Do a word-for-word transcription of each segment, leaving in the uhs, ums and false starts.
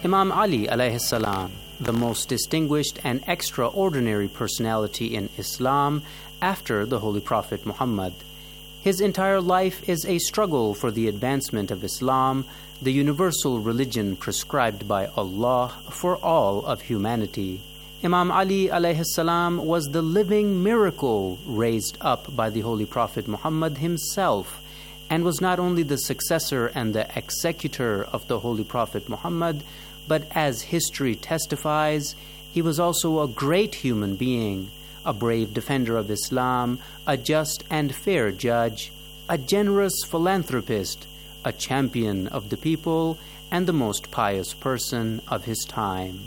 Imam Ali alayhi salam, the most distinguished and extraordinary personality in Islam after the Holy Prophet Muhammad. His entire life is a struggle for the advancement of Islam, the universal religion prescribed by Allah for all of humanity. Imam Ali alayhi salam was the living miracle raised up by the Holy Prophet Muhammad himself, and was not only the successor and the executor of the Holy Prophet Muhammad, but as history testifies, he was also a great human being, a brave defender of Islam, a just and fair judge, a generous philanthropist, a champion of the people, and the most pious person of his time.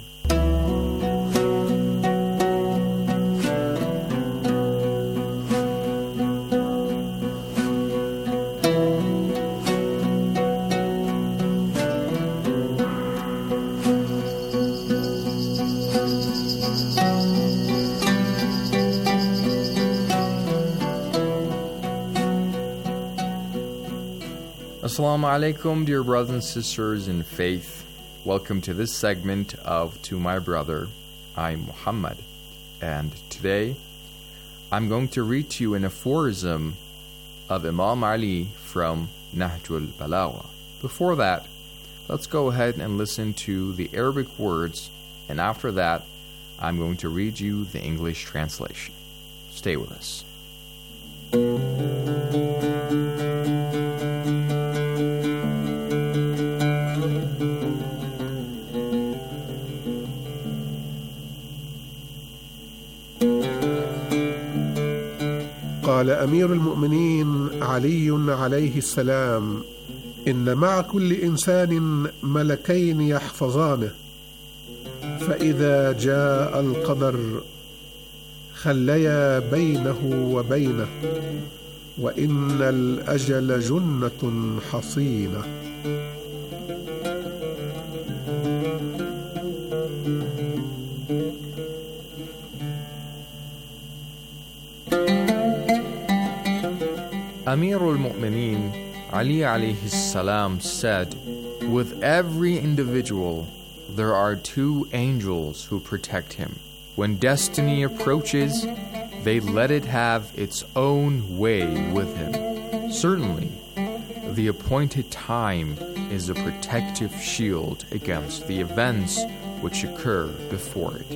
Assalamu alaikum, dear brothers and sisters in faith. Welcome to this segment of To My Brother, I'm Muhammad. And today, I'm going to read to you an aphorism of Imam Ali from Nahjul Balagha. Before that, let's go ahead and listen to the Arabic words, and after that, I'm going to read you the English translation. Stay with us. قال أمير المؤمنين علي عليه السلام: إن مع كل إنسان ملكين يحفظانه، فإذا جاء القدر خليا بينه وبينه، وإن الأجل جنة حصينة. Amir al-Mu'mineen Ali alayhi salam said, "With every individual, there are two angels who protect him. When destiny approaches, they let it have its own way with him. Certainly, the appointed time is a protective shield against the events which occur before it."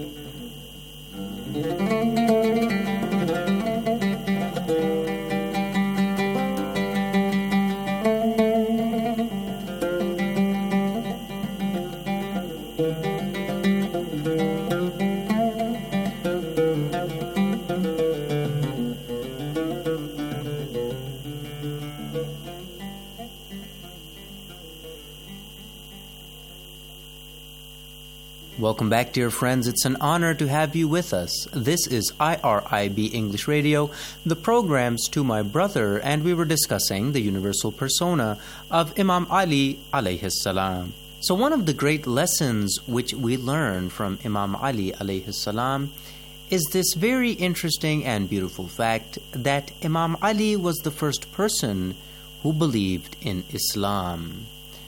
Welcome back, dear friends. It's an honor to have you with us. This is I R I B English Radio, the programs To My Brother, and we were discussing the universal persona of Imam Ali alayhi salam. So one of the great lessons which we learn from Imam Ali alayhi salam is this very interesting and beautiful fact that Imam Ali was the first person who believed in Islam.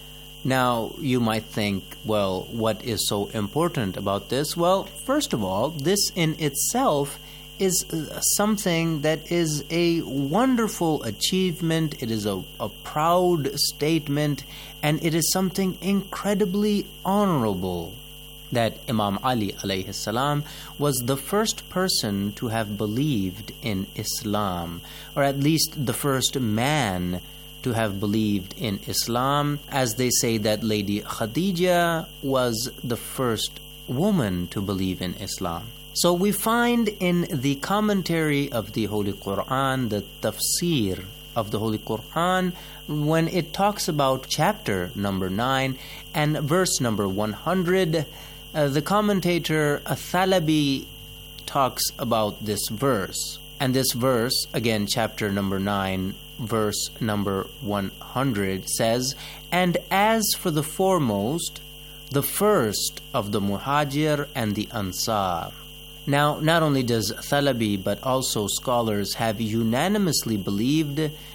Now, you might think, well, what is so important about this? Well, first of all, this in itself is something that is a wonderful achievement. It is a, a proud statement, and it is something incredibly honorable that Imam Ali alayhi salam was the first person to have believed in Islam, or at least the first man to have believed in Islam. As they say that Lady Khadija was the first woman to believe in Islam. So we find in the commentary of the Holy Quran, the tafsir of the Holy Quran, when it talks about chapter number nine and verse number one hundred, uh, the commentator Athalabi talks about this verse. And this verse, again, chapter number nine, verse number one hundred says, "And as for the foremost, the first of the Muhajir and the Ansar." Now, not only does Thalabi, but also scholars have unanimously believed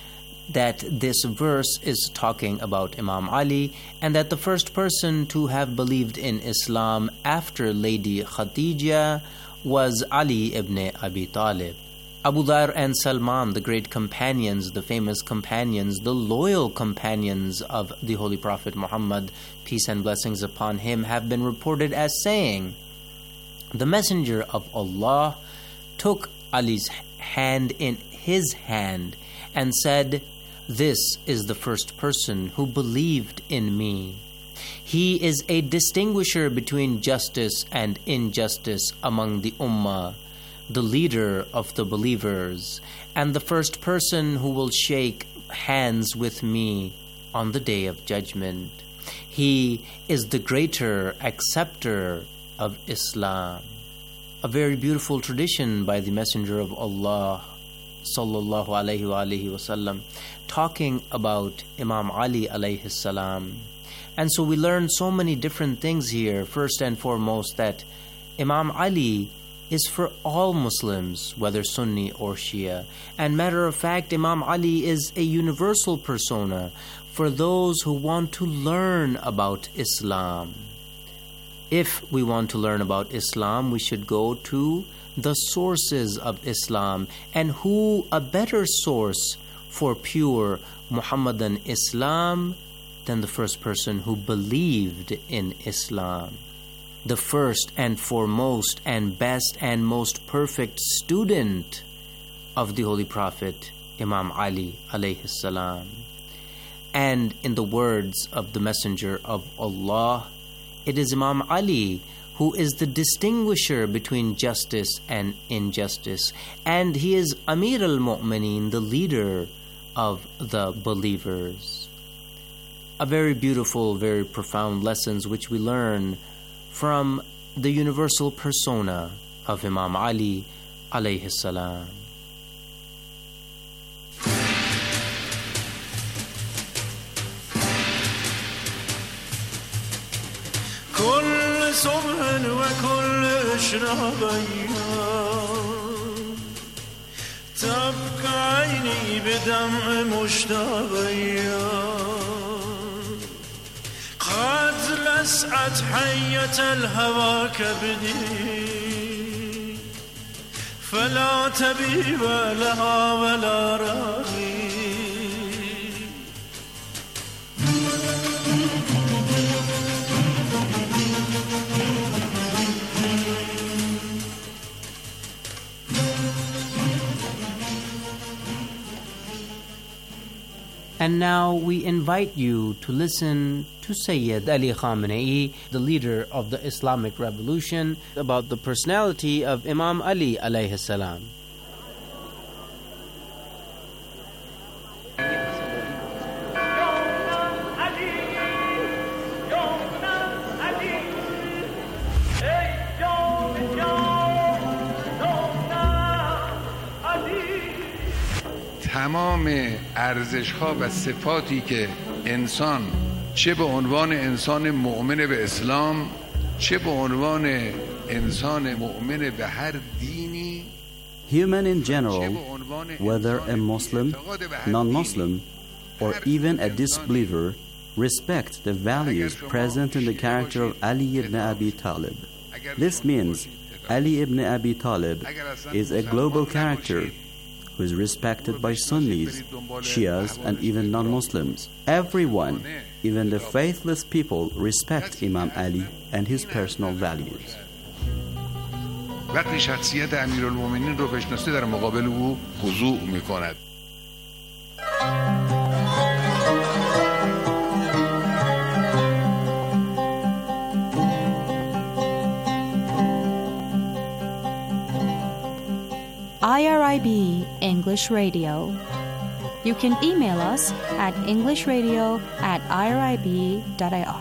that this verse is talking about Imam Ali, and that the first person to have believed in Islam after Lady Khadija was Ali ibn Abi Talib. Abu Dharr and Salman, the great companions, the famous companions, the loyal companions of the Holy Prophet Muhammad, peace and blessings upon him, have been reported as saying, the Messenger of Allah took Ali's hand in his hand and said, "This is the first person who believed in me. He is a distinguisher between justice and injustice among the Ummah, the leader of the believers, and the first person who will shake hands with me on the day of judgment. He is the greater acceptor of Islam." A very beautiful tradition by the Messenger of Allah sallallahu alayhi wa alihi wasallam, talking about Imam Ali alayhi salam. And so we learn so many different things here. First and foremost, that Imam Ali is for all Muslims, whether Sunni or Shia. And matter of fact, Imam Ali is a universal persona for those who want to learn about Islam. If we want to learn about Islam, we should go to the sources of Islam. And who a better source for pure Muhammadan Islam than the first person who believed in Islam? The first and foremost and best and most perfect student of the Holy Prophet, Imam Ali alayhi salam. And in the words of the Messenger of Allah, it is Imam Ali who is the distinguisher between justice and injustice. And he is Amir al-Mu'mineen, the leader of the believers. A very beautiful, very profound lessons which we learn from the universal persona of Imam Ali alayhi salam. كل صبح وكل إشراق أيام تبكى عيني بدمع مشتاق أيام قد لسعت حية الهوى كبدي فلا تبيب لها ولا راغي. And now we invite you to listen to Sayyid Ali Khamenei, the leader of the Islamic Revolution, about the personality of Imam Ali alayhi salam. تمام ارزش‌ها و صفاتی که انسان چه به عنوان انسان مؤمن به اسلام چه به عنوان انسان مؤمن به هر دینی Human in general, whether a Muslim, non-Muslim, or even a disbeliever, respect the values present in the character of Ali ibn Abi Talib. This means Ali ibn Abi Talib is a global character who is respected by Sunnis, Shias, and even non-Muslims. Everyone, even the faithless people, respect Imam Ali and his personal values. وقتی شخصیت امیرالمومنین رو بشناسه در مقابل او خضوع میکند. I R I B English Radio. You can email us at englishradio at irib.ir.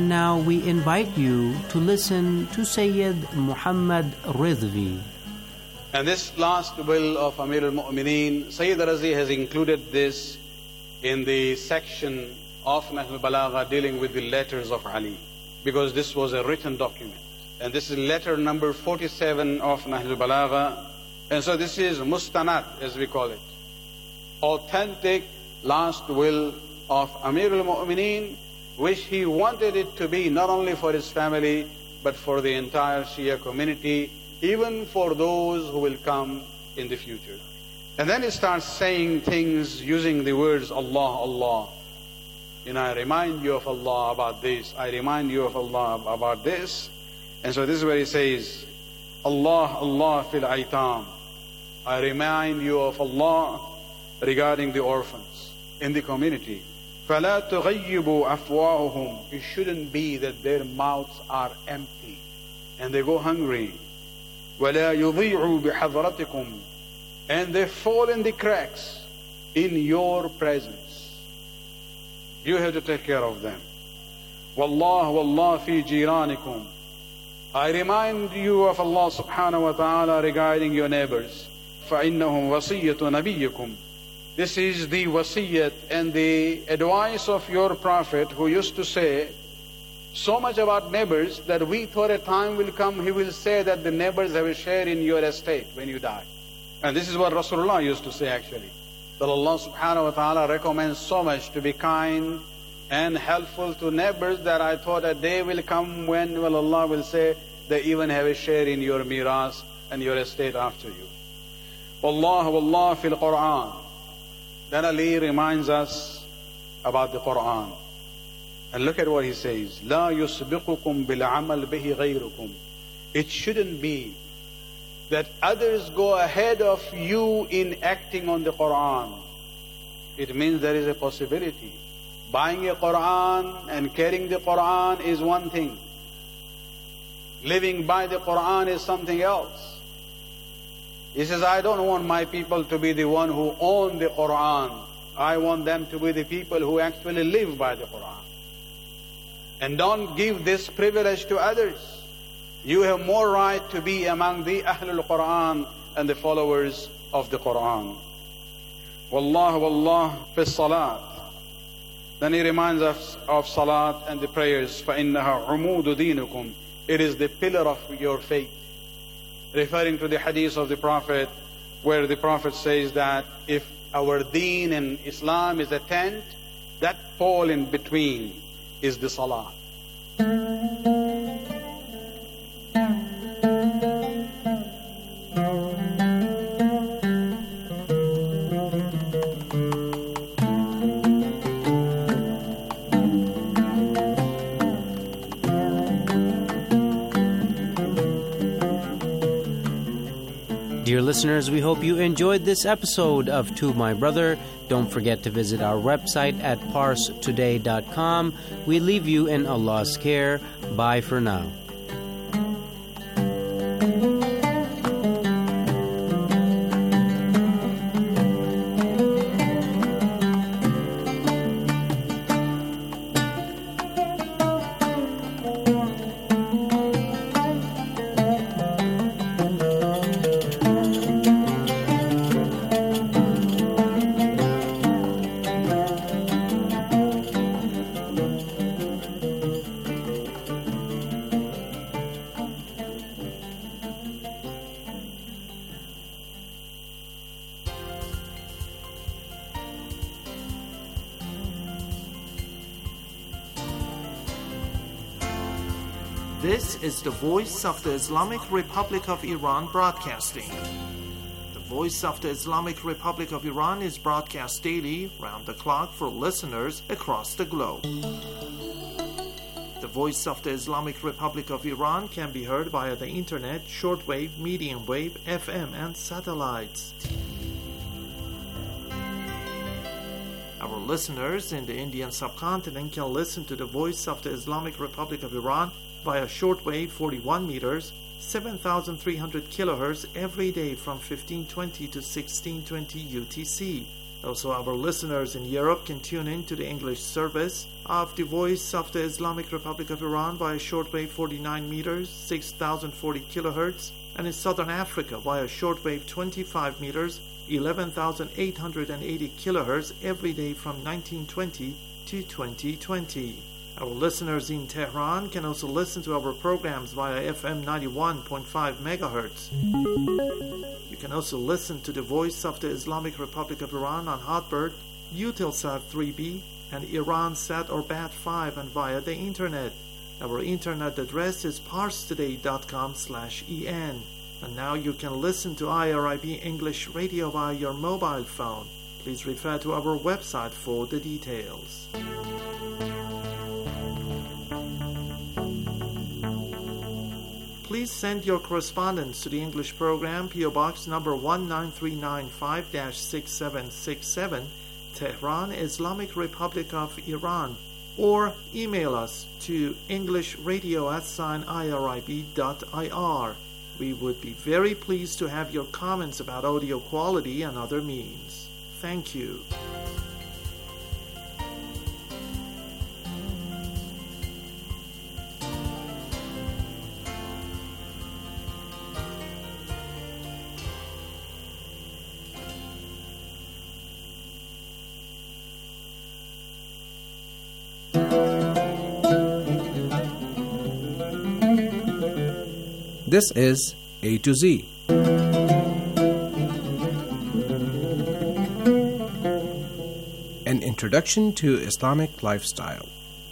And now we invite you to listen to Sayyid Muhammad Ridvi. And this last will of Amir al-Mu'mineen, Sayyid Razi has included this in the section of Nahj al-Balagha dealing with the letters of Ali, because this was a written document. And this is letter number forty-seven of Nahj al-Balagha. And so this is mustanad, as we call it. Authentic last will of Amir al-Mu'mineen, which he wanted it to be not only for his family, but for the entire Shia community, even for those who will come in the future. And then he starts saying things using the words Allah, Allah. You know, I remind you of Allah about this. I remind you of Allah about this. And so this is where he says, Allah, Allah fil aitam. I remind you of Allah regarding the orphans in the community. فَلَا تُغَيِّبُوا أَفْوَاهُهُمْ. It shouldn't be that their mouths are empty and they go hungry. وَلَا يُضِيعُوا بِحَضْرَتِكُمْ. And they fall in the cracks in your presence. You have to take care of them. وَاللَّهُ وَاللَّهُ فِي جِيرَانِكُمْ. I remind you of Allah subhanahu wa ta'ala regarding your neighbors. فَإِنَّهُمْ وَصِيَّةُ نَبِيِّكُمْ. This is the wasiyat and the advice of your Prophet, who used to say so much about neighbors that we thought a time will come he will say that the neighbors have a share in your estate when you die. And this is what Rasulullah used to say actually. That Allah subhanahu wa ta'ala recommends so much to be kind and helpful to neighbors that I thought a day will come when well, Allah will say they even have a share in your miras and your estate after you. Wallah wallah fil Quran. Then Ali reminds us about the Quran. And look at what he says. لا يسبقكم بالعمل به غيركم. It shouldn't be that others go ahead of you in acting on the Quran. It means there is a possibility. Buying a Quran and carrying the Quran is one thing. Living by the Quran is something else. He says, I don't want my people to be the one who own the Quran. I want them to be the people who actually live by the Quran. And don't give this privilege to others. You have more right to be among the Ahlul Quran and the followers of the Quran. Wallah, wallah, fi salat. Then he reminds us of salat and the prayers. فَإِنَّهَا عُمُودُ دِينُكُمْ. It is the pillar of your faith. Referring to the hadith of the Prophet, where the Prophet says that if our deen in Islam is a tent, that pole in between is the salah. Dear listeners, we hope you enjoyed this episode of To My Brother. Don't forget to visit our website at parse today dot com. We leave you in Allah's care. Bye for now. This is the Voice of the Islamic Republic of Iran broadcasting. The Voice of the Islamic Republic of Iran is broadcast daily, round the clock for listeners across the globe. The Voice of the Islamic Republic of Iran can be heard via the internet, shortwave, medium wave, F M, and satellites. Our listeners in the Indian subcontinent can listen to the Voice of the Islamic Republic of Iran via shortwave forty-one meters, seven thousand three hundred kilohertz every day from fifteen twenty to sixteen twenty U T C. Also, our listeners in Europe can tune in to the English service of the Voice of the Islamic Republic of Iran via shortwave forty-nine meters, six thousand forty kilohertz, and in Southern Africa via shortwave twenty-five meters, eleven thousand eight hundred eighty kilohertz every day from nineteen twenty to twenty twenty. Our listeners in Tehran can also listen to our programs via F M ninety-one point five megahertz. You can also listen to the Voice of the Islamic Republic of Iran on Hotbird, Eutelsat three B, and Iransat or B A T five, and via the Internet. Our Internet address is parstoday dot com slash en. And now you can listen to I R I B English Radio via your mobile phone. Please refer to our website for the details. Please send your correspondence to the English program, P O Box number one nine three nine five dash six seven six seven, Tehran, Islamic Republic of Iran, or email us to englishradio at sign irib dot ir. We would be very pleased to have your comments about audio quality and other means. Thank you. This is A to Z. An introduction to Islamic lifestyle.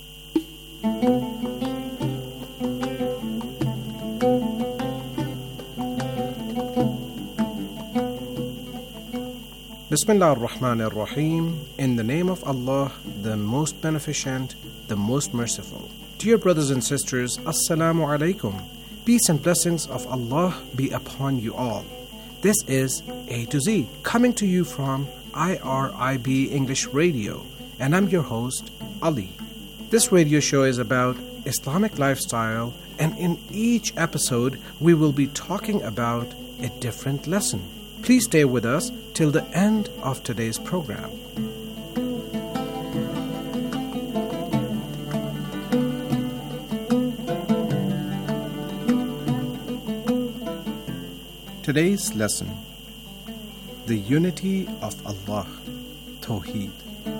Bismillah ar-Rahman ar-Rahim. In the name of Allah, the most beneficent, the most merciful. Dear brothers and sisters, Assalamu alaikum. Peace and blessings of Allah be upon you all. This is A to Z, coming to you from I R I B English Radio, and I'm your host, Ali. This radio show is about Islamic lifestyle, and in each episode, we will be talking about a different lesson. Please stay with us till the end of today's program. Today's lesson: the unity of Allah, Tawheed.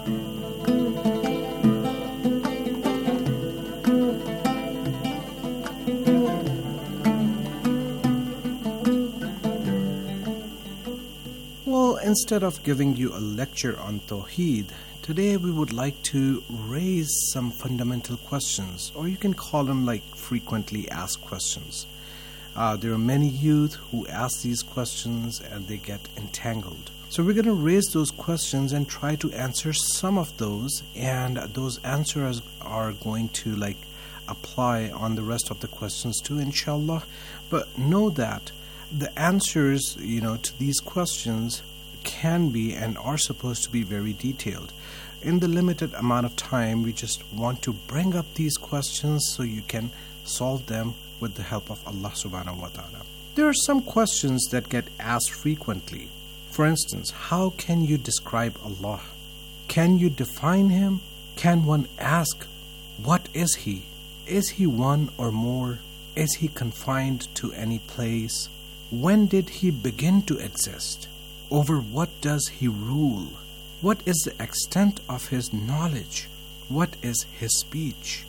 Well, instead of giving you a lecture on Tawheed, today we would like to raise some fundamental questions, or you can call them like frequently asked questions. Uh, there are many youth who ask these questions and they get entangled. So we're going to raise those questions and try to answer some of those, and those answers are going to like apply on the rest of the questions too, inshallah. But know that the answers, you know, to these questions can be and are supposed to be very detailed. In the limited amount of time, we just want to bring up these questions so you can solve them with the help of Allah subhanahu wa ta'ala. There are some questions that get asked frequently. For instance, how can you describe Allah? Can you define Him? Can one ask, what is He? Is He one or more? Is He confined to any place? When did He begin to exist? Over what does He rule? What is the extent of His knowledge? What is His speech?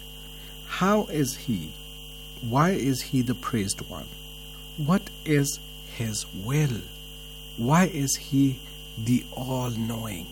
How is He? Why is He the praised one? What is His will? Why is He the all-knowing?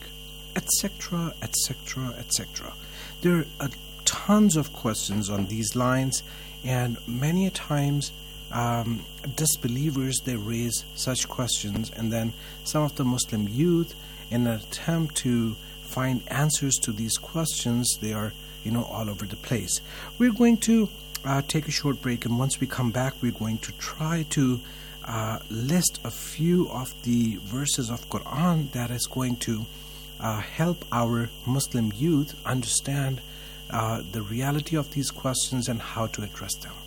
Etc., etc., et cetera. There are tons of questions on these lines, and many a times um, disbelievers, they raise such questions, and then some of the Muslim youth, in an attempt to find answers to these questions, they are, you know, all over the place. We're going to Uh, take a short break, and once we come back, we're going to try to uh, list a few of the verses of Quran that is going to uh, help our Muslim youth understand uh, the reality of these questions and how to address them.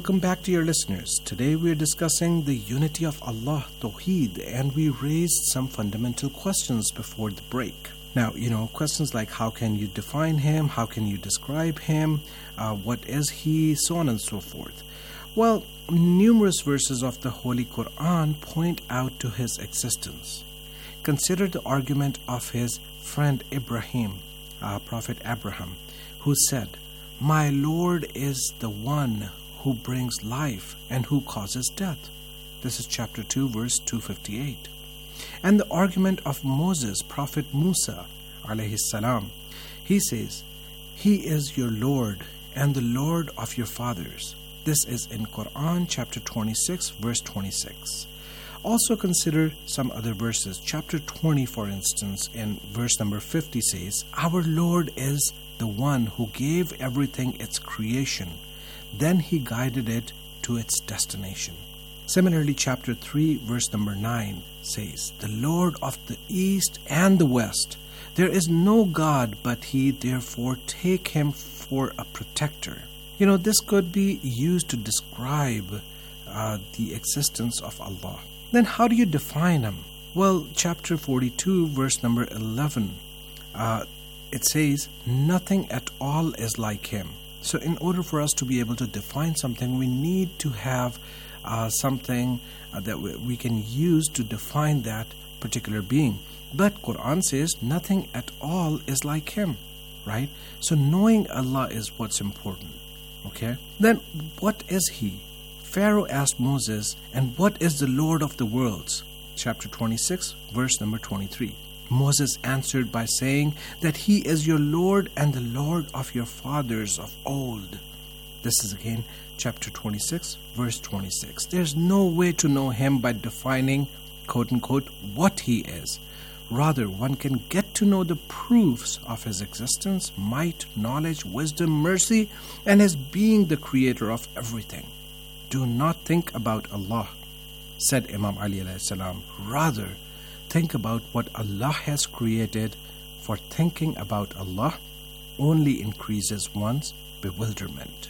Welcome back, dear listeners. Today we are discussing the unity of Allah, Tawheed, and we raised some fundamental questions before the break. Now, you know, questions like how can you define Him, how can you describe Him, uh, what is He, so on and so forth. Well, numerous verses of the Holy Quran point out to His existence. Consider the argument of His friend Ibrahim, uh, Prophet Abraham, who said, "My Lord is the one who brings life and who causes death." This is chapter two, verse two fifty-eight. And the argument of Moses, Prophet Musa, alayhi salam, he says, "He is your Lord and the Lord of your fathers." This is in Quran chapter twenty-six, verse twenty-six. Also consider some other verses. Chapter twenty, for instance, in verse number fifty says, "Our Lord is the one who gave everything its creation. Then He guided it to its destination." Similarly, chapter three, verse number nine says, "The Lord of the east and the west. There is no God but He, therefore take Him for a protector." You know, this could be used to describe uh, the existence of Allah. Then how do you define Him? Well, chapter forty-two, verse number eleven, uh, it says, "Nothing at all is like Him." So in order for us to be able to define something, we need to have uh, something uh, that we, we can use to define that particular being. But Quran says nothing at all is like Him, right? So knowing Allah is what's important, okay? Then what is He? Pharaoh asked Moses, "And what is the Lord of the worlds?" Chapter twenty-six, verse number twenty-three. Moses answered by saying that He is your Lord and the Lord of your fathers of old. This is again chapter twenty-six, verse twenty-six. There's no way to know Him by defining, quote-unquote, what He is. Rather, one can get to know the proofs of His existence, might, knowledge, wisdom, mercy, and His being the creator of everything. "Do not think about Allah," said Imam Ali alayhi salam. "Rather, think about what Allah has created, for thinking about Allah only increases one's bewilderment."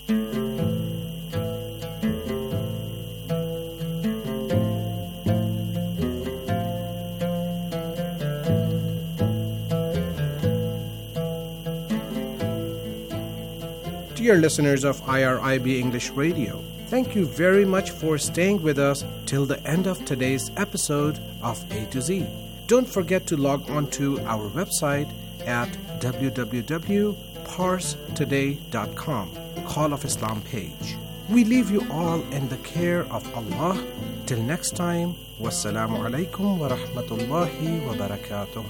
Dear listeners of I R I B English Radio, thank you very much for staying with us till the end of today's episode of A to Z. Don't forget to log on to our website at w w w dot pars today dot com, Call of Islam page. We leave you all in the care of Allah. Till next time, wassalamu alaikum wa rahmatullahi wa barakatuh.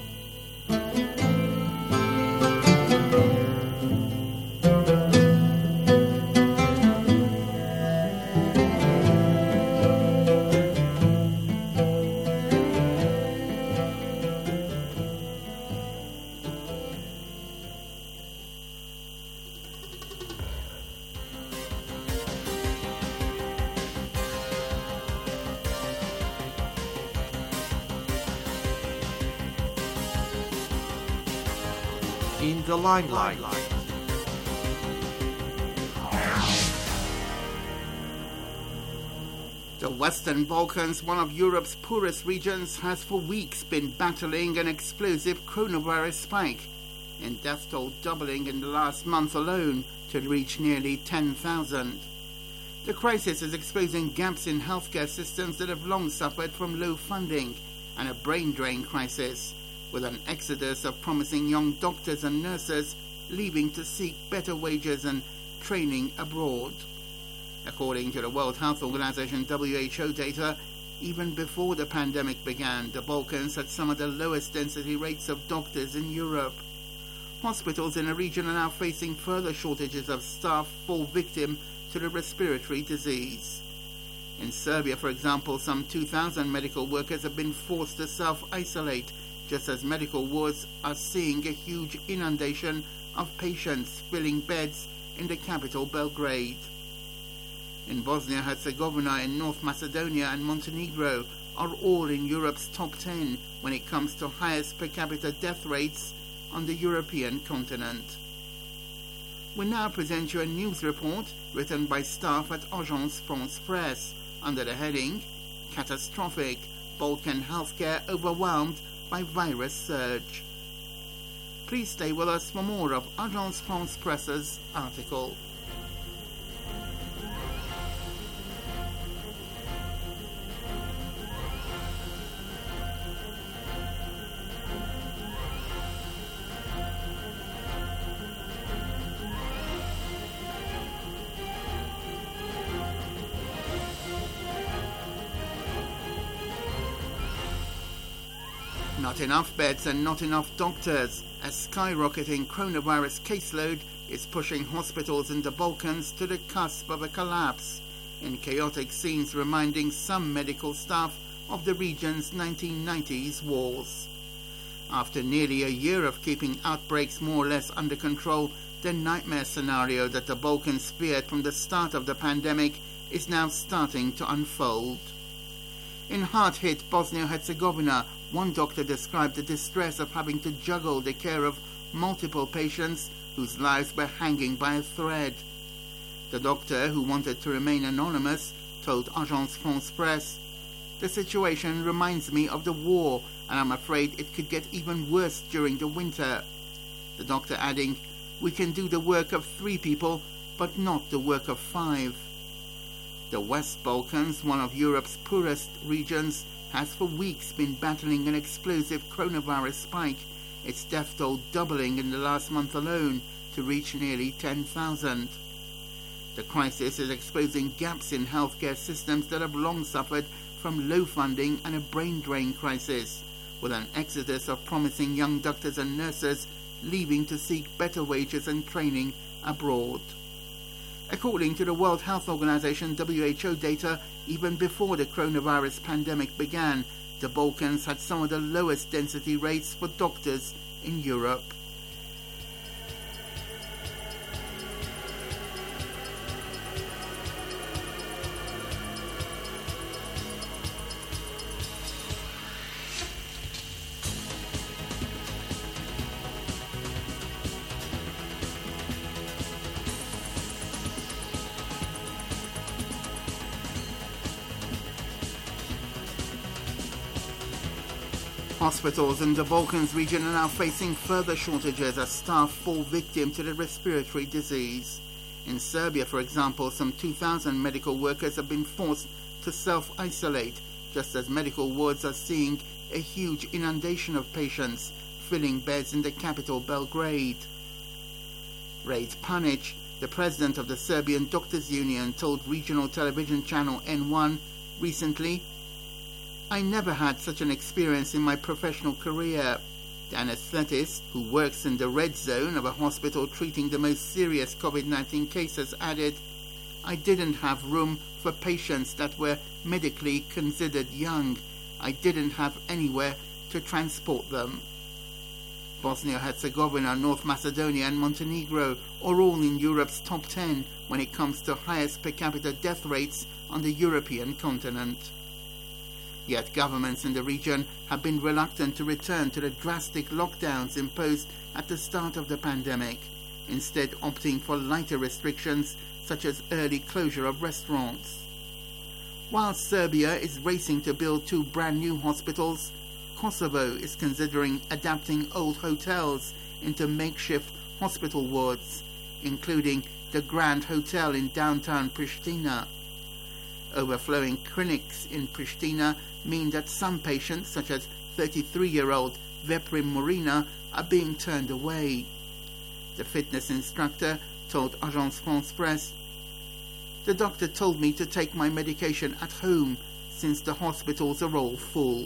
In the limelight. The Western Balkans, one of Europe's poorest regions, has for weeks been battling an explosive coronavirus spike, and death toll doubling in the last month alone to reach nearly ten thousand. The crisis is exposing gaps in healthcare systems that have long suffered from low funding and a brain drain crisis, with an exodus of promising young doctors and nurses leaving to seek better wages and training abroad. According to the World Health Organization W H O data, even before the pandemic began, the Balkans had some of the lowest density rates of doctors in Europe. Hospitals in the region are now facing further shortages of staff, fall victim to the respiratory disease. In Serbia, for example, some two thousand medical workers have been forced to self-isolate, just as medical wards are seeing a huge inundation of patients filling beds in the capital Belgrade. In Bosnia-Herzegovina and North Macedonia and Montenegro are all in Europe's top ten when it comes to highest per capita death rates on the European continent. we now present you a news report written by staff at Agence France Presse under the heading Catastrophic, Balkan Healthcare Overwhelmed by Virus Surge. Please stay with us for more of Agence France Presse's article. Not enough beds and not enough doctors. A skyrocketing coronavirus caseload is pushing hospitals in the Balkans to the cusp of a collapse, in chaotic scenes reminding some medical staff of the region's nineteen nineties wars. After nearly a year of keeping outbreaks more or less under control, the nightmare scenario that the Balkans feared from the start of the pandemic is now starting to unfold. In hard-hit Bosnia-Herzegovina, one doctor described the distress of having to juggle the care of multiple patients whose lives were hanging by a thread. The doctor, who wanted to remain anonymous, told Agence France Presse, "The situation reminds me of the war, and I'm afraid it could get even worse during the winter." The doctor adding, "We can do the work of three people, but not the work of five." The West Balkans, one of Europe's poorest regions, has for weeks been battling an explosive coronavirus spike, its death toll doubling in the last month alone to reach nearly ten thousand. The crisis is exposing gaps in healthcare systems that have long suffered from low funding and a brain drain crisis, with an exodus of promising young doctors and nurses leaving to seek better wages and training abroad. According to the World Health Organization W H O data, even before the coronavirus pandemic began, the Balkans had some of the lowest density rates for doctors in Europe. Hospitals in the Balkans region are now facing further shortages as staff fall victim to the respiratory disease. In Serbia, for example, some two thousand medical workers have been forced to self-isolate, just as medical wards are seeing a huge inundation of patients, filling beds in the capital Belgrade. Rade Panic, the president of the Serbian Doctors Union, told regional television channel N one recently, "I never had such an experience in my professional career." The anesthetist, who works in the red zone of a hospital treating the most serious COVID nineteen cases, added, "I didn't have room for patients that were medically considered young. I didn't have anywhere to transport them." Bosnia-Herzegovina, North Macedonia and Montenegro are all in Europe's top ten when it comes to highest per capita death rates on the European continent. Yet governments in the region have been reluctant to return to the drastic lockdowns imposed at the start of the pandemic, instead opting for lighter restrictions such as early closure of restaurants. While Serbia is racing to build two brand new hospitals, Kosovo is considering adapting old hotels into makeshift hospital wards, including the Grand Hotel in downtown Pristina. Overflowing clinics in Pristina mean that some patients, such as thirty-three-year-old Veprim Morina, are being turned away. The fitness instructor told Agence France Presse, "The doctor told me to take my medication at home since the hospitals are all full."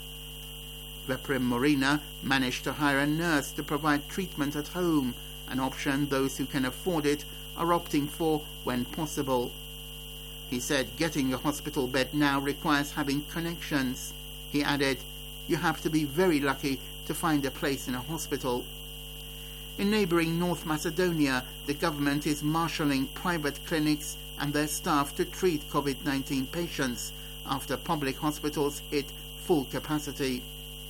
Veprim Morina managed to hire a nurse to provide treatment at home, an option those who can afford it are opting for when possible. He said getting a hospital bed now requires having connections. He added, "You have to be very lucky to find a place in a hospital." In neighbouring North Macedonia, the government is marshalling private clinics and their staff to treat COVID nineteen patients after public hospitals hit full capacity.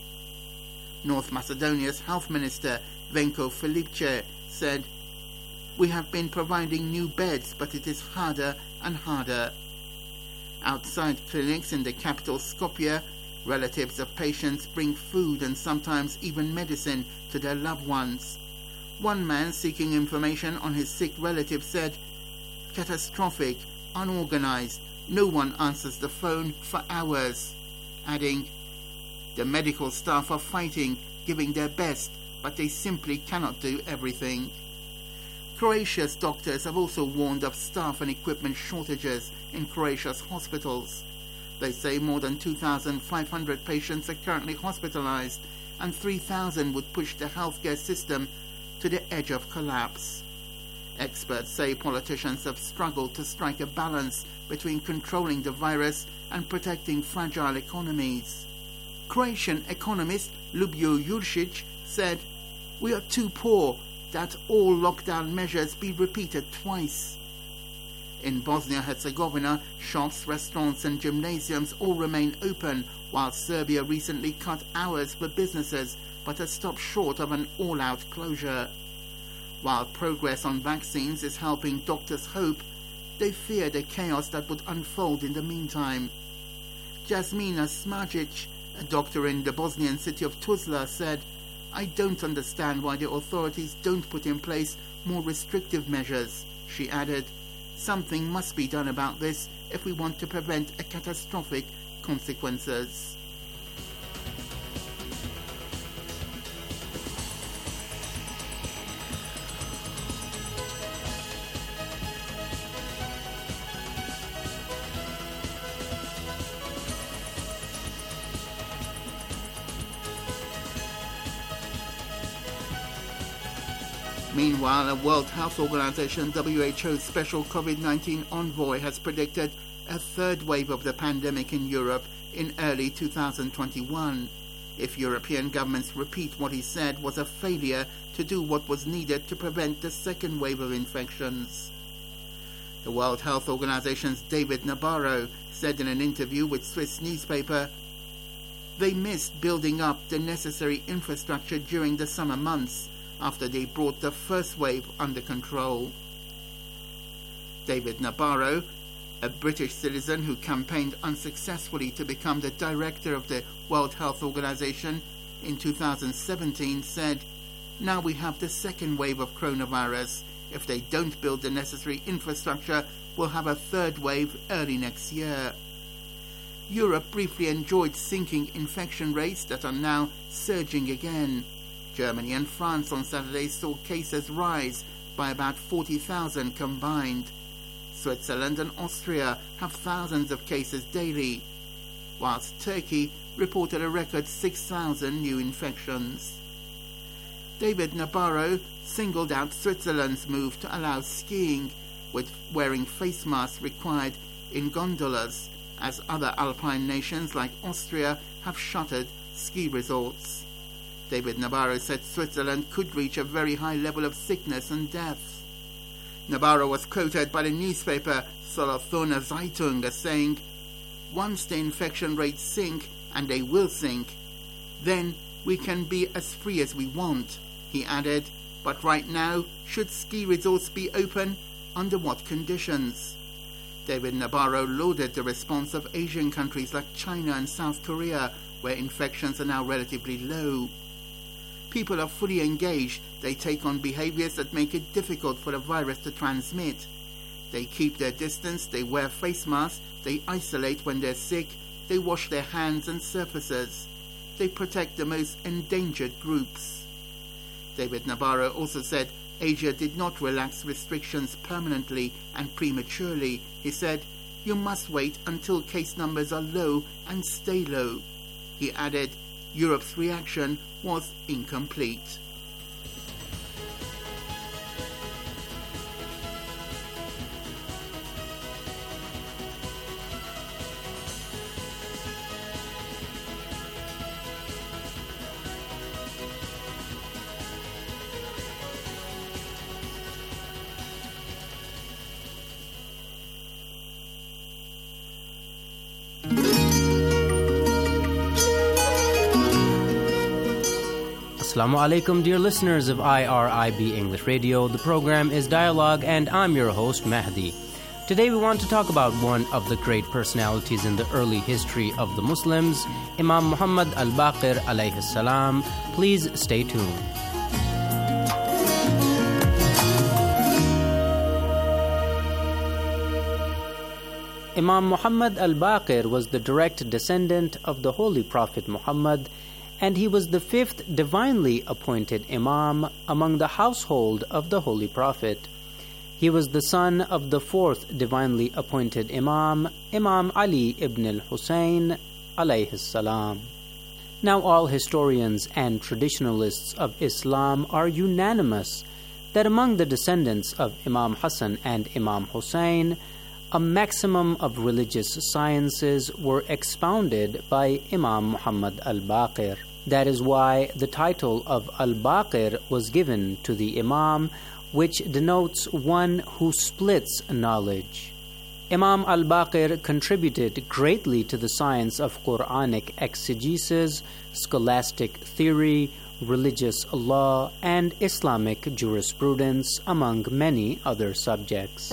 North Macedonia's health minister, Venko Filipce, said, We have been providing new beds, but it is harder and harder. Outside clinics in the capital Skopje, relatives of patients bring food and sometimes even medicine to their loved ones. One man seeking information on his sick relative said, "Catastrophic, unorganized, no one answers the phone for hours," adding, "The medical staff are fighting, giving their best, but they simply cannot do everything." Croatia's doctors have also warned of staff and equipment shortages in Croatia's hospitals. They say more than two thousand five hundred patients are currently hospitalized, and three thousand would push the healthcare system to the edge of collapse. Experts say politicians have struggled to strike a balance between controlling the virus and protecting fragile economies. Croatian economist Ljubio Jurčić said, "We are too poor that all lockdown measures be repeated twice." In Bosnia-Herzegovina, shops, restaurants and gymnasiums all remain open, while Serbia recently cut hours for businesses but has stopped short of an all-out closure. While progress on vaccines is helping doctors hope, they fear the chaos that would unfold in the meantime. Jasmina Smajic, a doctor in the Bosnian city of Tuzla, said, "I don't understand why the authorities don't put in place more restrictive measures." She added, "Something must be done about this if we want to prevent a catastrophic consequences." Meanwhile, a World Health Organization W H O special COVID nineteen envoy has predicted a third wave of the pandemic in Europe in early two thousand twenty-one, if European governments repeat what he said was a failure to do what was needed to prevent the second wave of infections. The World Health Organization's David Nabarro said in an interview with Swiss newspaper, "They missed building up the necessary infrastructure during the summer months, after they brought the first wave under control." David Nabarro, a British citizen who campaigned unsuccessfully to become the director of the World Health Organization in two thousand seventeen, said, "Now we have the second wave of coronavirus. If they don't build the necessary infrastructure, we'll have a third wave early next year." Europe briefly enjoyed sinking infection rates that are now surging again. Germany and France on Saturday saw cases rise by about forty thousand combined. Switzerland and Austria have thousands of cases daily, whilst Turkey reported a record six thousand new infections. David Nabarro singled out Switzerland's move to allow skiing, with wearing face masks required in gondolas, as other alpine nations like Austria have shuttered ski resorts. David Nabarro said Switzerland could reach a very high level of sickness and deaths. Nabarro was quoted by the newspaper Solothurner Zeitung as saying, "Once the infection rates sink, and they will sink, then we can be as free as we want." He added, "But right now, should ski resorts be open? Under what conditions?" David Nabarro lauded the response of Asian countries like China and South Korea, where infections are now relatively low. People are fully engaged. They take on behaviors that make it difficult for the virus to transmit. They keep their distance, they wear face masks, they isolate when they're sick, they wash their hands and surfaces. They protect the most endangered groups. David Nabarro also said Asia did not relax restrictions permanently and prematurely. He said, "You must wait until case numbers are low and stay low." He added, Europe's reaction was incomplete. Assalamu alaikum, dear listeners of I R I B English Radio. The program is Dialogue, and I'm your host, Mahdi. Today we want to talk about one of the great personalities in the early history of the Muslims, Imam Muhammad al-Baqir alayhi salam. Please stay tuned. Imam Muhammad al-Baqir was the direct descendant of the Holy Prophet Muhammad, and he was the fifth divinely appointed Imam among the household of the Holy Prophet. He was the son of the fourth divinely appointed Imam, Imam Ali ibn al-Husayn alayhi salam. Now all historians and traditionalists of Islam are unanimous that among the descendants of Imam Hassan and Imam Hussein, a maximum of religious sciences were expounded by Imam Muhammad al-Baqir. That is why the title of al-Baqir was given to the Imam, which denotes one who splits knowledge. Imam al-Baqir contributed greatly to the science of Quranic exegesis, scholastic theory, religious law, and Islamic jurisprudence, among many other subjects.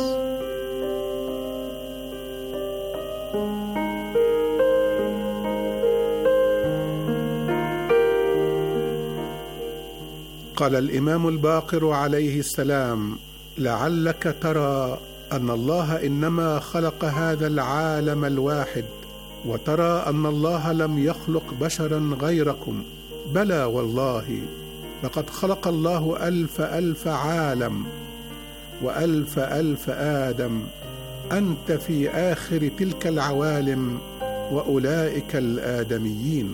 قال الإمام الباقر عليه السلام: لعلك ترى أن الله إنما خلق هذا العالم الواحد، وترى أن الله لم يخلق بشرا غيركم. بلى والله، لقد خلق الله ألف ألف عالم وألف ألف آدم، أنت في آخر تلك العوالم وأولئك الآدميين.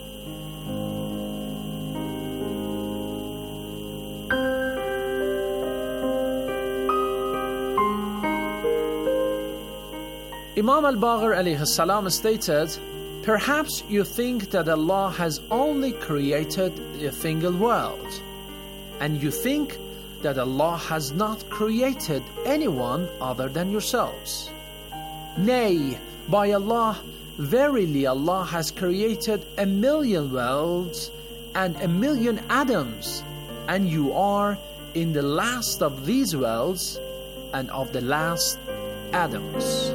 Imam al-Baqir alayhi salam stated, "Perhaps you think that Allah has only created a single world, and you think that Allah has not created anyone other than yourselves. Nay, by Allah, verily Allah has created a million worlds and a million Adams, and you are in the last of these worlds and of the last Adams."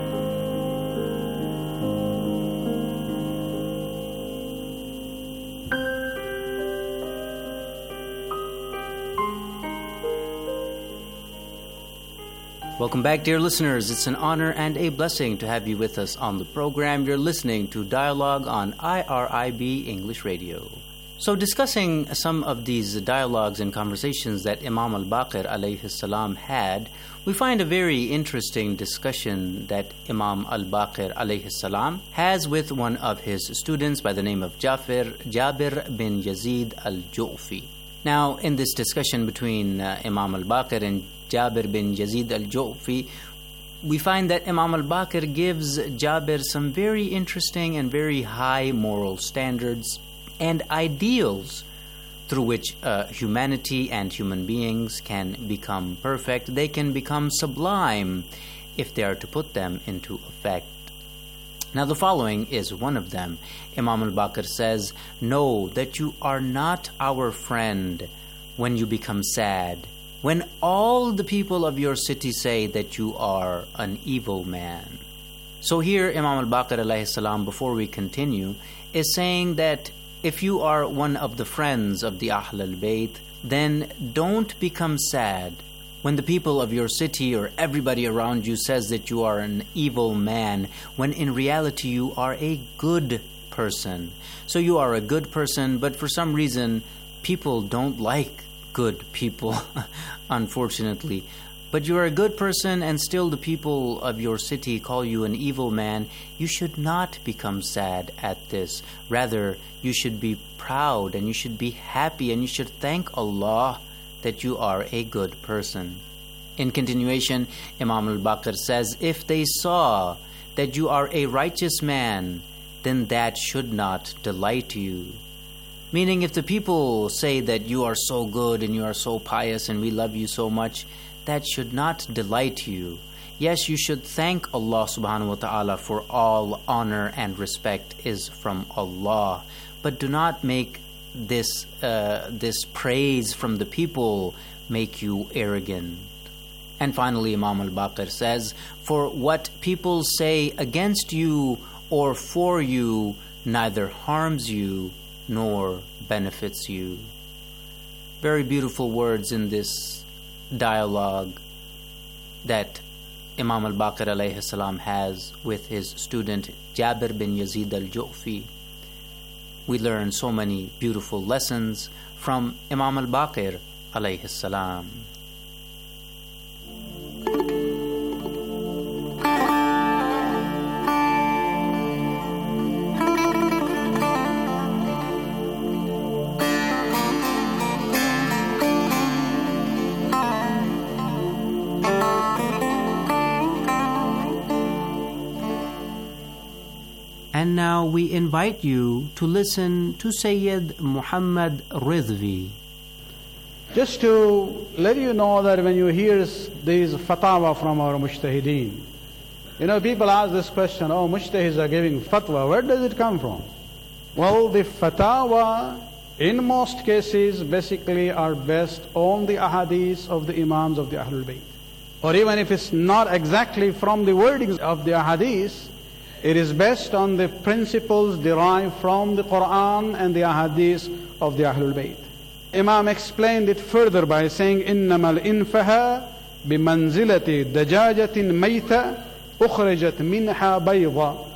Welcome back, dear listeners. It's an honor and a blessing to have you with us on the program. You're listening to Dialogue on I R I B English Radio. So, discussing some of these dialogues and conversations that Imam al-Baqir alayhi salam had, we find a very interesting discussion that Imam al-Baqir alayhi salam has with one of his students by the name of Jafir, Jabir bin Yazid al-Ju'fi. Now, in this discussion between uh, Imam al-Baqir and Jabir bin Yazid al-Ju'fi, we find that Imam al-Baqir gives Jabir some very interesting and very high moral standards and ideals through which uh, humanity and human beings can become perfect. They can become sublime if they are to put them into effect. Now, the following is one of them. Imam al-Baqir says, "Know that you are not our friend when you become sad, when all the people of your city say that you are an evil man." So here Imam al-Baqir alayhi salam, before we continue, is saying that if you are one of the friends of the Ahl al-Bayt, then don't become sad when the people of your city or everybody around you says that you are an evil man, when in reality you are a good person. So you are a good person, but for some reason people don't like good people, unfortunately. But you are a good person and still the people of your city call you an evil man. You should not become sad at this. Rather, you should be proud and you should be happy and you should thank Allah that you are a good person. In continuation, Imam al-Baqir says, if they saw that you are a righteous man, then that should not delight you. Meaning, if the people say that you are so good and you are so pious and we love you so much, that should not delight you. Yes, you should thank Allah subhanahu wa ta'ala, for all honor and respect is from Allah. But do not make this uh, this praise from the people make you arrogant? And finally, Imam al-Baqir says, for what people say against you or for you neither harms you nor benefits you. Very beautiful words in this dialogue that Imam al-Baqir alayhi salam has with his student Jabir bin Yazid al-Ju'fi. We learn so many beautiful lessons from Imam al-Baqir alayhi salam. And now we invite you to listen to Sayyid Muhammad Ridvi. Just to let you know that when you hear these fatwa from our mujtahideen, you know, people ask this question, oh, mujtahids are giving fatwa, where does it come from? Well, the fatwa in most cases basically are based on the ahadith of the imams of the Ahlul Bayt. Or even if it's not exactly from the wordings of the ahadith, it is based on the principles derived from the Quran and the ahadith of the Ahlul Bayt. Imam explained it further by saying, إِنَّمَا الْإِنْفَهَا بِمَنْزِلَةِ دَجَاجَةٍ مَيْتَةٍ أُخْرِجَتْ مِنْهَا بَيْضًا.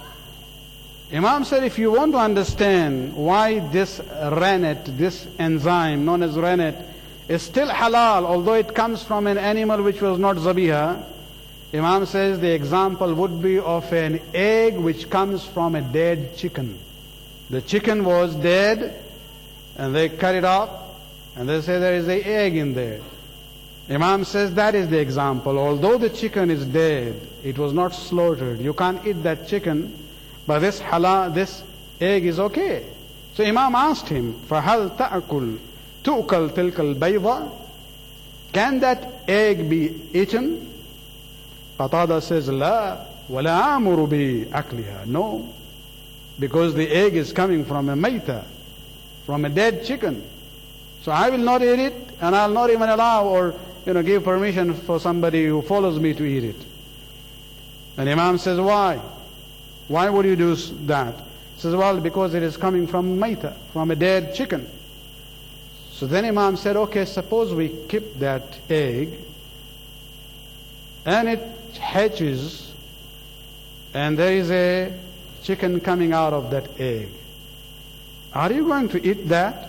Imam said, if you want to understand why this rennet, this enzyme known as rennet, is still halal, although it comes from an animal which was not zabiha, Imam says the example would be of an egg which comes from a dead chicken. The chicken was dead, and they cut it up, and they say there is an egg in there. Imam says that is the example. Although the chicken is dead, it was not slaughtered. You can't eat that chicken, but this halal, this egg is okay. So Imam asked him, فَهَلْ تَأْكُلْ تُؤْكَلْ تِلْكَ الْبَيْضَ? Can that egg be eaten? Qatada says, La wala amuru bi akliha. No, because the egg is coming from a mayta, from a dead chicken. So I will not eat it, and I'll not even allow or you know give permission for somebody who follows me to eat it. And Imam says, why? Why would you do that? He says, well, because it is coming from mayta, from a dead chicken. So then Imam said, okay, suppose we keep that egg, and it hatches, and there is a chicken coming out of that egg. Are you going to eat that?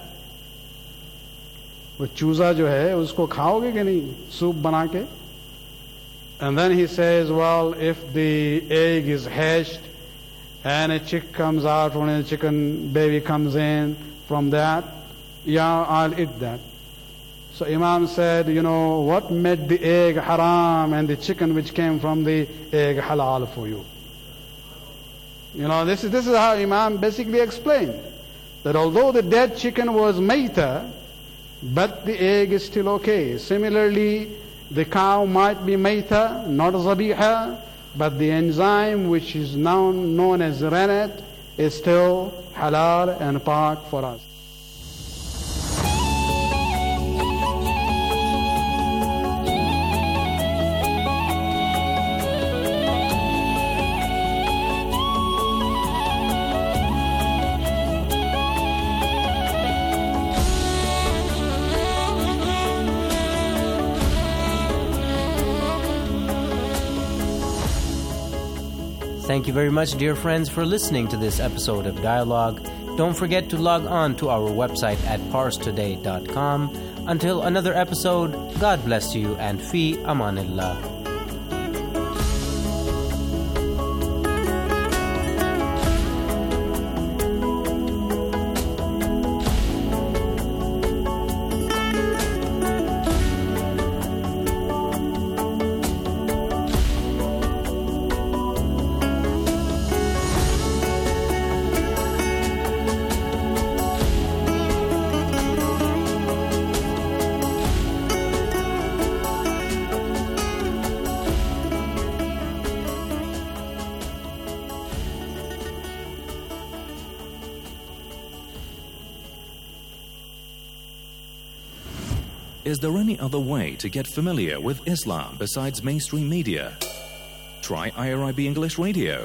वो चूजा जो है उसको खाओगे कि नहीं soup बना के? And then he says, well, if the egg is hatched and a chick comes out, when a chicken baby comes in from that, yeah, I'll eat that. So Imam said, you know, what made the egg haram and the chicken which came from the egg halal for you? You know, this is, this is how Imam basically explained. That although the dead chicken was mayta, but the egg is still okay. Similarly, the cow might be mayta, not zabiha, but the enzyme which is now known as rennet is still halal and pak for us. Thank you very much, dear friends, for listening to this episode of Dialogue. Don't forget to log on to our website at pars today dot com. Until another episode, God bless you and fi amanillah. Is there any other way to get familiar with Islam besides mainstream media? Try I R I B English Radio.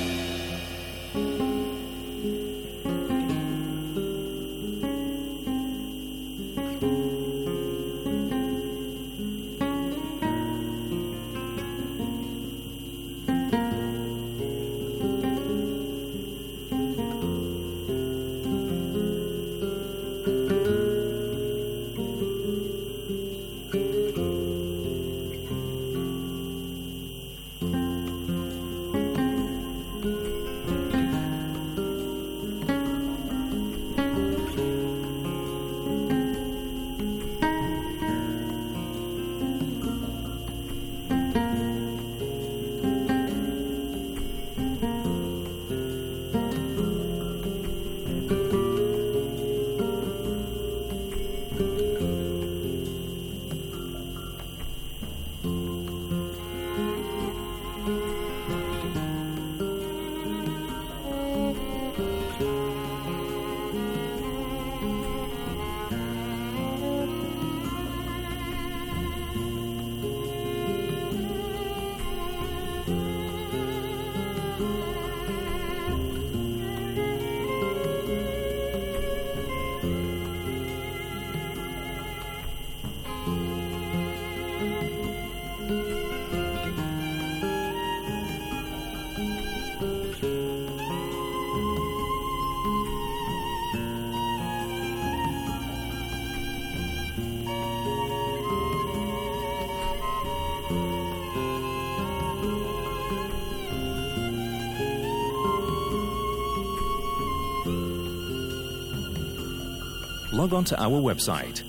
Log on to our website,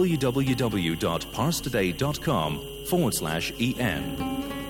www.parstoday.com forward slash EN.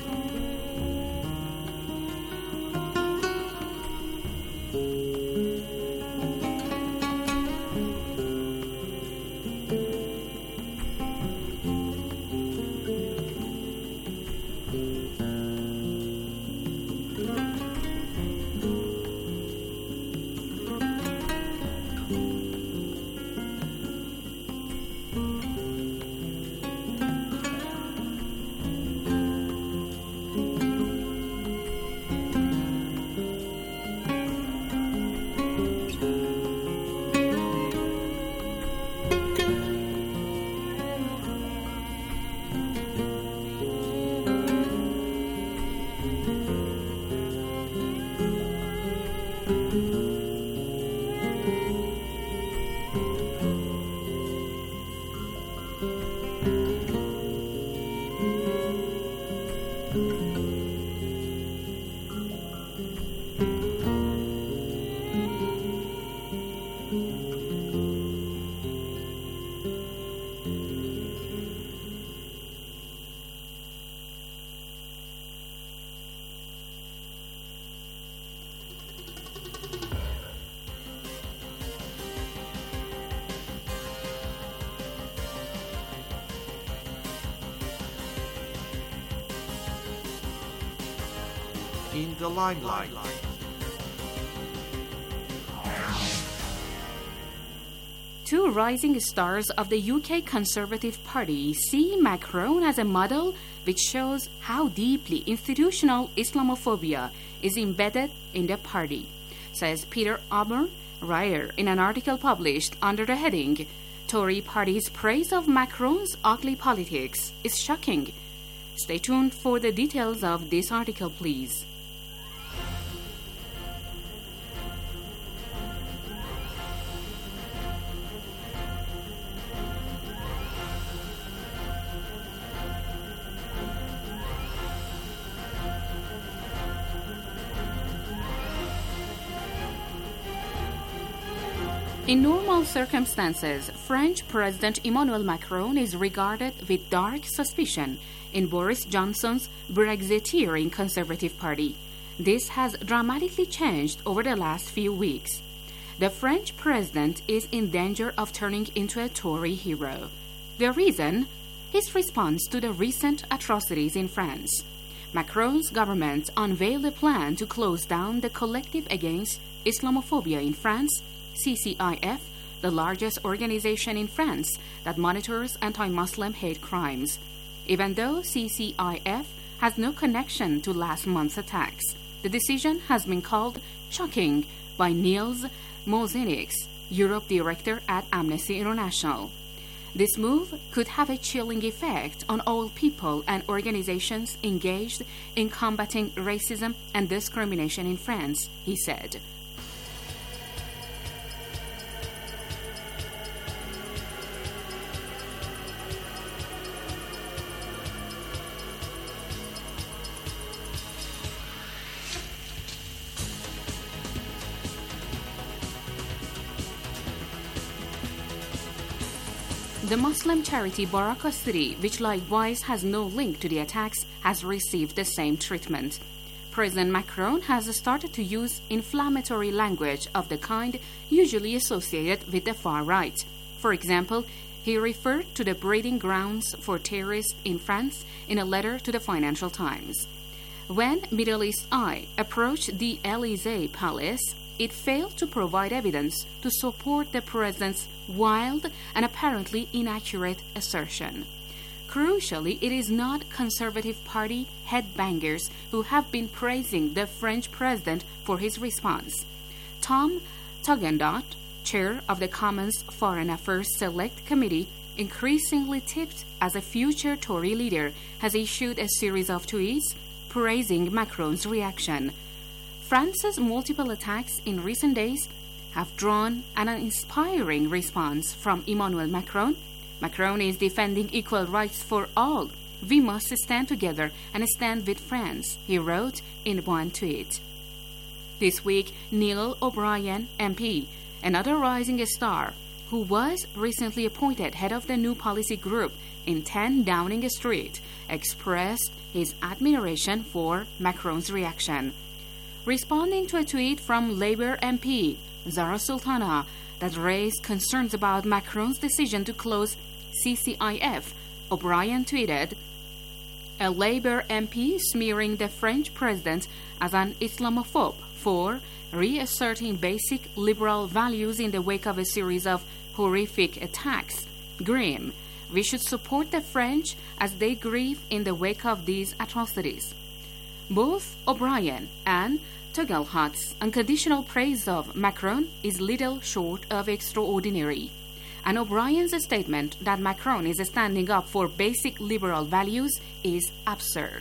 In the limelight. Two rising stars of the U K Conservative Party see Macron as a model which shows how deeply institutional Islamophobia is embedded in the party, says Peter Ober-Ryer in an article published under the heading, Tory Party's praise of Macron's ugly politics is shocking. Stay tuned for the details of this article, please. In normal circumstances, French President Emmanuel Macron is regarded with dark suspicion in Boris Johnson's Brexiteering Conservative Party. This has dramatically changed over the last few weeks. The French president is in danger of turning into a Tory hero. The reason? His response to the recent atrocities in France. Macron's government unveiled a plan to close down the Collective Against Islamophobia in France, C C I F, the largest organization in France that monitors anti-Muslim hate crimes, even though C C I F has no connection to last month's attacks. The decision has been called shocking by Niels Muizenix, Europe director at Amnesty International. This move could have a chilling effect on all people and organizations engaged in combating racism and discrimination in France, he said. The Muslim charity Baraka City, which likewise has no link to the attacks, has received the same treatment. President Macron has started to use inflammatory language of the kind usually associated with the far right. For example, he referred to the breeding grounds for terrorists in France in a letter to the Financial Times. When Middle East Eye approached the Élysée Palace, it failed to provide evidence to support the president's wild and apparently inaccurate assertion. Crucially, it is not Conservative Party headbangers who have been praising the French president for his response. Tom Tugendhat, chair of the Commons Foreign Affairs Select Committee, increasingly tipped as a future Tory leader, has issued a series of tweets praising Macron's reaction. France's multiple attacks in recent days have drawn an inspiring response from Emmanuel Macron. Macron is defending equal rights for all. We must stand together and stand with France, he wrote in one tweet. This week, Neil O'Brien, M P, another rising star, who was recently appointed head of the new policy group in ten Downing Street, expressed his admiration for Macron's reaction. Responding to a tweet from Labour M P Zara Sultana that raised concerns about Macron's decision to close C C I F, O'Brien tweeted, a Labour M P smearing the French president as an Islamophobe for reasserting basic liberal values in the wake of a series of horrific attacks. Grim. We should support the French as they grieve in the wake of these atrocities. Both O'Brien and Tugendhat's unconditional praise of Macron is little short of extraordinary. And O'Brien's statement that Macron is standing up for basic liberal values is absurd.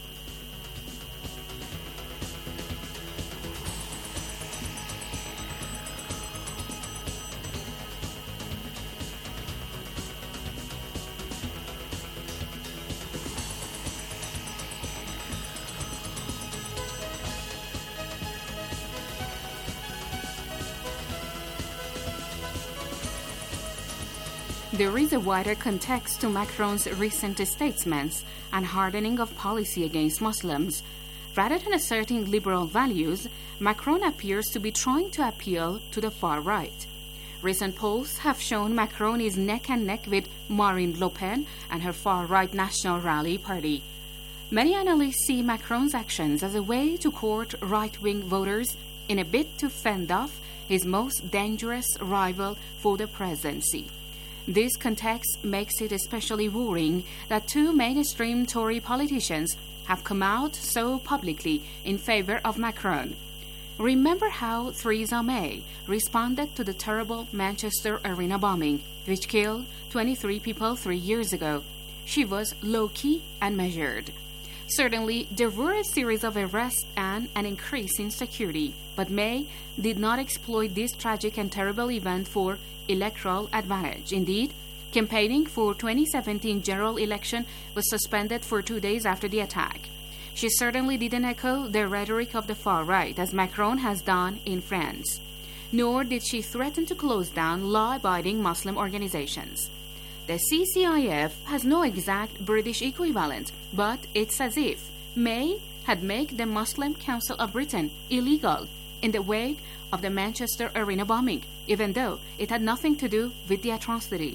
There is a wider context to Macron's recent statements and hardening of policy against Muslims. Rather than asserting liberal values, Macron appears to be trying to appeal to the far right. Recent polls have shown Macron is neck and neck with Marine Le Pen and her far-right National Rally Party. Many analysts see Macron's actions as a way to court right-wing voters in a bid to fend off his most dangerous rival for the presidency. This context makes it especially worrying that two mainstream Tory politicians have come out so publicly in favor of Macron. Remember how Theresa May responded to the terrible Manchester Arena bombing, which killed twenty-three people three years ago. She was low-key and measured. Certainly, there were a series of arrests and an increase in security, but May did not exploit this tragic and terrible event for electoral advantage. Indeed, campaigning for twenty seventeen general election was suspended for two days after the attack. She certainly didn't echo the rhetoric of the far right, as Macron has done in France. Nor did she threaten to close down law-abiding Muslim organizations. The C C I F has no exact British equivalent, but it's as if May had made the Muslim Council of Britain illegal in the wake of the Manchester Arena bombing, even though it had nothing to do with the atrocity.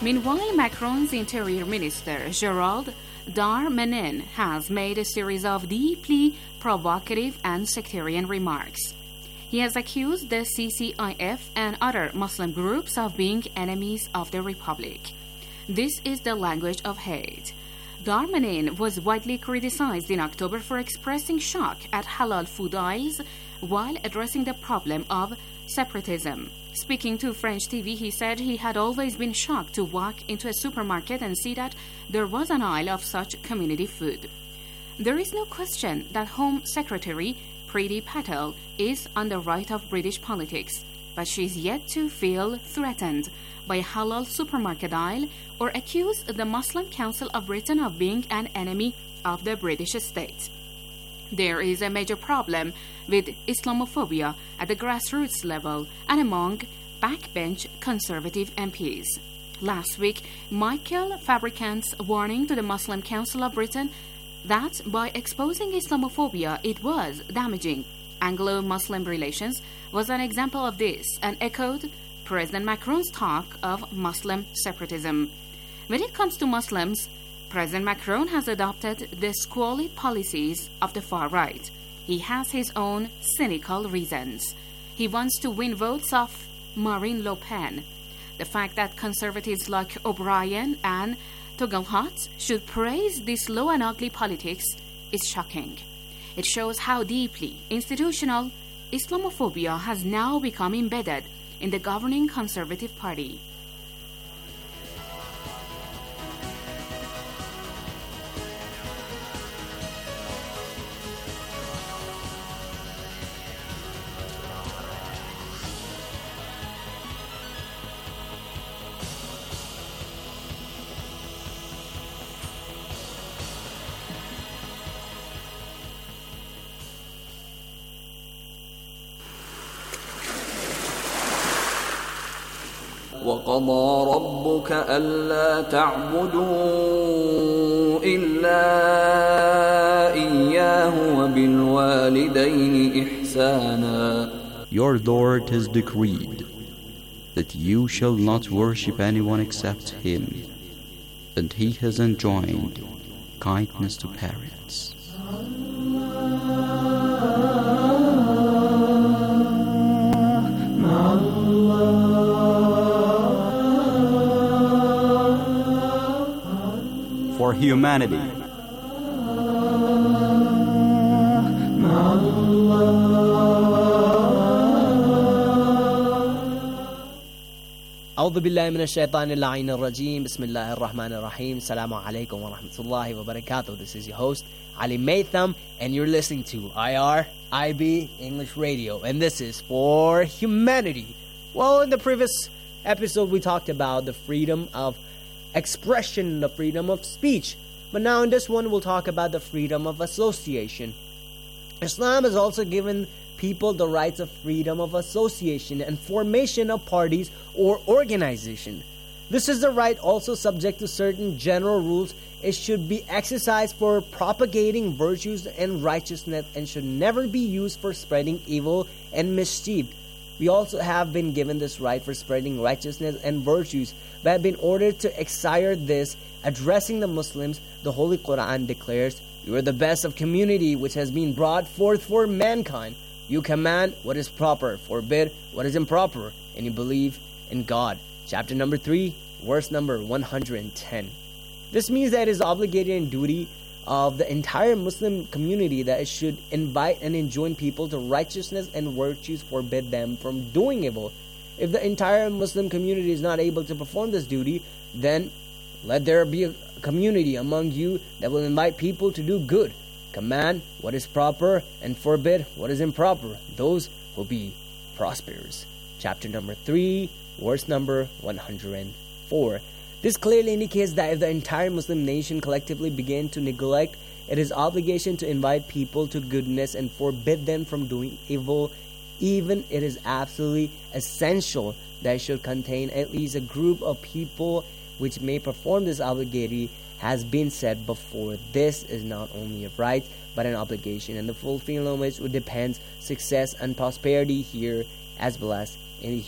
Meanwhile, Macron's Interior Minister, Gerald Darmanin, has made a series of deeply provocative and sectarian remarks. He has accused the C C I F and other Muslim groups of being enemies of the Republic. This is the language of hate. Darmanin was widely criticized in October for expressing shock at halal food aisles while addressing the problem of separatism. Speaking to French T V, he said he had always been shocked to walk into a supermarket and see that there was an aisle of such community food. There is no question that Home Secretary Priti Patel is on the right of British politics, but she is yet to feel threatened by a halal supermarket aisle or accuse the Muslim Council of Britain of being an enemy of the British state. There is a major problem with Islamophobia at the grassroots level and among backbench Conservative M Ps. Last week, Michael Fabricant's warning to the Muslim Council of Britain that by exposing Islamophobia it was damaging Anglo-Muslim relations was an example of this and echoed President Macron's talk of Muslim separatism. When it comes to Muslims, President Macron has adopted the squalid policies of the far right. He has his own cynical reasons. He wants to win votes of Marine Le Pen. The fact that conservatives like O'Brien and Togelhut should praise this low and ugly politics is shocking. It shows how deeply institutional Islamophobia has now become embedded in the governing Conservative Party. وقضى ربك ألا تعبدوا إلا إياه وبالوالدين إحسانا. Your Lord has decreed that you shall not worship anyone except Him, and He has enjoined kindness to parents. For humanity. أعوذ بالله من الشيطان اللعين الرجيم بسم الله الرحمن الرحيم السلام عليكم ورحمة الله وبركاته. This is your host Ali Maytham and you're listening to I R I B English Radio, and this is For Humanity. Well, in the previous episode we talked about the freedom of expression, the freedom of speech, but now in this one we'll talk about the freedom of association. Islam has also given people the rights of freedom of association and formation of parties or organization. This is the right also subject to certain general rules. It should be exercised for propagating virtues and righteousness and should never be used for spreading evil and mischief. We also have been given this right for spreading righteousness and virtues, but in order to exercise this, addressing the Muslims, the Holy Quran declares, "You are the best of community which has been brought forth for mankind. You command what is proper, forbid what is improper, and you believe in God." Chapter number three, verse number one hundred ten. This means that it is obligated and duty of the entire Muslim community that it should invite and enjoin people to righteousness and virtues, forbid them from doing evil. If the entire Muslim community is not able to perform this duty, then let there be a community among you that will invite people to do good, command what is proper, and forbid what is improper. Those will be prosperous. Chapter number three, verse number one hundred four. This clearly indicates that if the entire Muslim nation collectively began to neglect its obligation to invite people to goodness and forbid them from doing evil, even it is absolutely essential that it should contain at least a group of people which may perform this obligation. Has been said before, this is not only a right but an obligation, and the fulfillment of which would depend success and prosperity here as well as in the